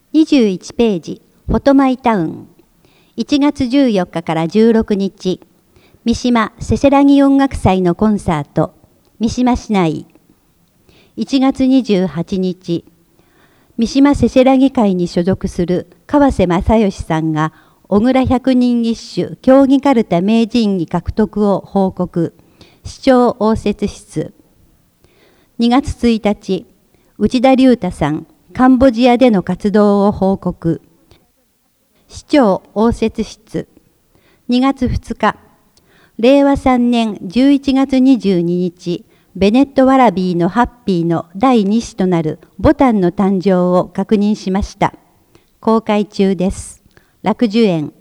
21ページ、フォトマイタウン。1月14日から16日、三島せせらぎ音楽祭のコンサート、三島市内。1月28日、三島せせらぎ会に所属する川瀬正義さんが、小倉百人一首競技かるた名人位獲得を報告、市長応接室。2月1日、内田隆太さん、カンボジアでの活動を報告。市長応接室。2月2日、令和3年11月22日、ベネット・ワラビーのハッピーの第2子となるボタンの誕生を確認しました。公開中です。楽寿園。